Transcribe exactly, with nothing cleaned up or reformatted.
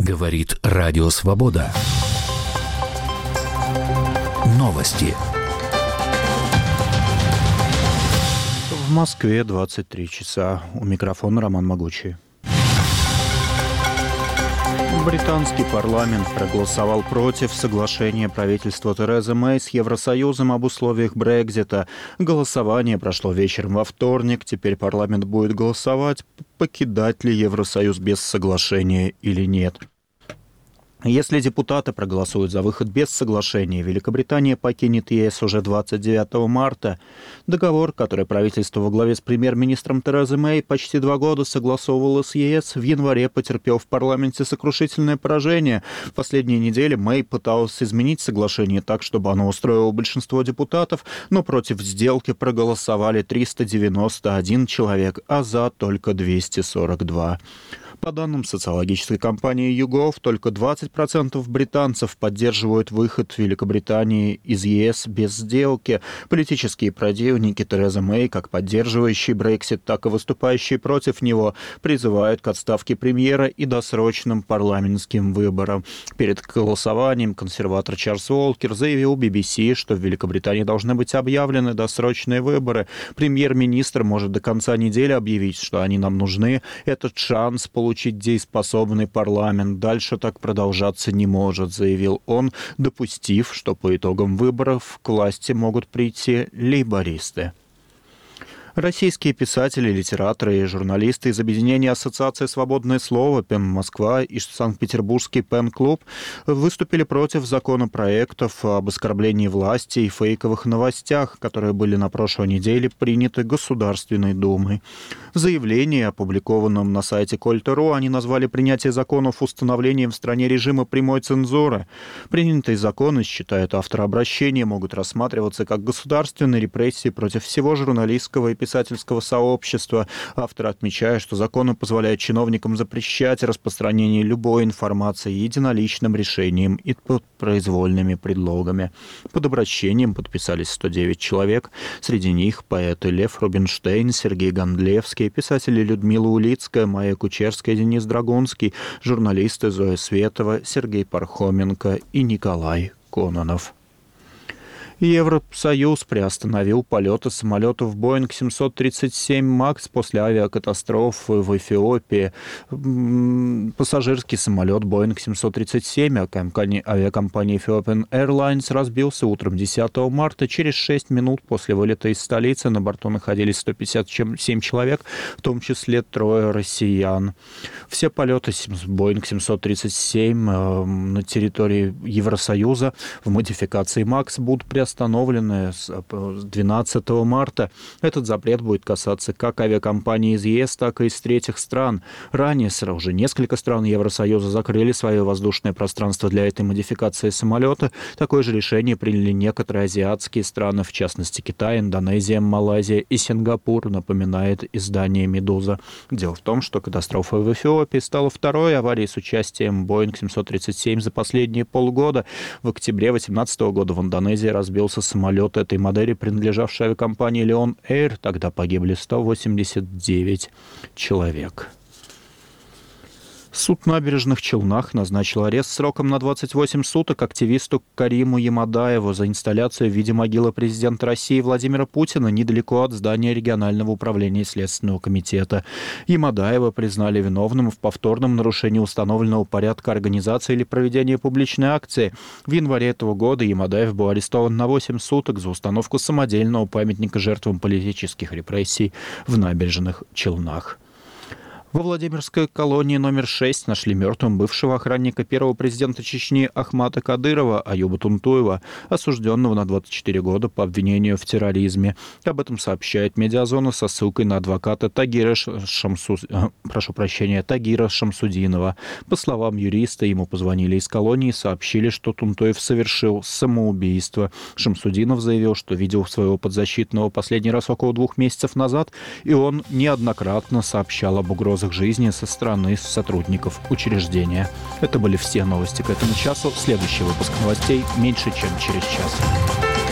Говорит Радио Свобода. Новости. В Москве двадцать три часа. У микрофона Роман Могучий. Британский парламент проголосовал против соглашения правительства Терезы Мэй с Евросоюзом об условиях Брексита. Голосование прошло вечером во вторник. Теперь парламент будет голосовать, покидать ли Евросоюз без соглашения или нет. Если депутаты проголосуют за выход без соглашения, Великобритания покинет ЕС уже двадцать девятого марта. Договор, который правительство во главе с премьер-министром Терезой Мэй почти два года согласовывало с ЕС, в январе потерпел в парламенте сокрушительное поражение. В последние недели Мэй пыталась изменить соглашение так, чтобы оно устроило большинство депутатов, но против сделки проголосовали триста девяносто один человек, а за только двести сорок два. По данным социологической компании YouGov, только двадцать процентов британцев поддерживают выход Великобритании из ЕС без сделки. Политические противники Терезы Мэй, как поддерживающие Брексит, так и выступающие против него, призывают к отставке премьера и досрочным парламентским выборам. Перед голосованием консерватор Чарльз Уолкер заявил би би си, что в Великобритании должны быть объявлены досрочные выборы. Премьер-министр может до конца недели объявить, что они нам нужны. Этот шанс получить получить дееспособный парламент. Дальше так продолжаться не может, заявил он, допустив, что по итогам выборов к власти могут прийти лейбористы. Российские писатели, литераторы и журналисты из объединения Ассоциации «Свободное слово» ПЕН Москва и Санкт-Петербургский ПЕН-клуб выступили против законопроектов об оскорблении власти и фейковых новостях, которые были на прошлой неделе приняты Государственной Думой. В заявлении, опубликованном на сайте Кольт точка ру, они назвали принятие законов установлением в стране режима прямой цензуры. Принятые законы, считают авторы обращения, могут рассматриваться как государственные репрессии против всего журналистского и писательского сообщества. Автор отмечает, что законы позволяют чиновникам запрещать распространение любой информации единоличным решением и под произвольными предлогами. Под обращением подписались сто девять человек. Среди них поэты Лев Рубинштейн, Сергей Гондлевский, писатели Людмила Улицкая, Майя Кучерская, Денис Драгунский, журналисты Зоя Светова, Сергей Пархоменко и Николай Кононов. Евросоюз приостановил полеты самолетов Боинг семьсот тридцать семь Макс после авиакатастрофы в Эфиопии. Пассажирский самолет Боинг семьсот тридцать семь авиакомпании Ethiopian Airlines разбился утром десятого марта. Через шесть минут после вылета из столицы на борту находились сто пятьдесят семь человек, в том числе трое россиян. Все полеты Боинг семьсот тридцать семь на территории Евросоюза в модификации Макс будут приостановлены остановлены с двенадцатого марта. Этот запрет будет касаться как авиакомпаний из ЕС, так и из третьих стран. Ранее уже несколько стран Евросоюза закрыли свое воздушное пространство для этой модификации самолета. Такое же решение приняли некоторые азиатские страны, в частности Китай, Индонезия, Малайзия и Сингапур, напоминает издание «Медуза». Дело в том, что катастрофа в Эфиопии стала второй аварией с участием Боинг семьсот тридцать семь за последние полгода. В октябре две тысячи восемнадцатого года в Индонезии разбился самолет этой модели, принадлежавшей авиакомпании Lion Air. Тогда погибли сто восемьдесят девять человек. Суд в Набережных Челнах назначил арест сроком на двадцать восемь суток активисту Кариму Ямадаеву за инсталляцию в виде могилы президента России Владимира Путина недалеко от здания регионального управления Следственного комитета. Ямадаева признали виновным в повторном нарушении установленного порядка организации или проведения публичной акции. В январе этого года Ямадаев был арестован на восемь суток за установку самодельного памятника жертвам политических репрессий в Набережных Челнах. Во Владимирской колонии номер шесть нашли мертвым бывшего охранника первого президента Чечни Ахмата Кадырова Аюба Тунтуева, осужденного на двадцать четыре года по обвинению в терроризме. Об этом сообщает Медиазона со ссылкой на адвоката Тагира, Шамсу... Прошу прощения, Тагира Шамсудинова. По словам юриста, ему позвонили из колонии и сообщили, что Тунтуев совершил самоубийство. Шамсудинов заявил, что видел своего подзащитного последний раз около двух месяцев назад, и он неоднократно сообщал об угрозах жизни со стороны сотрудников учреждения. Это были все новости к этому часу. Следующий выпуск новостей меньше, чем через час.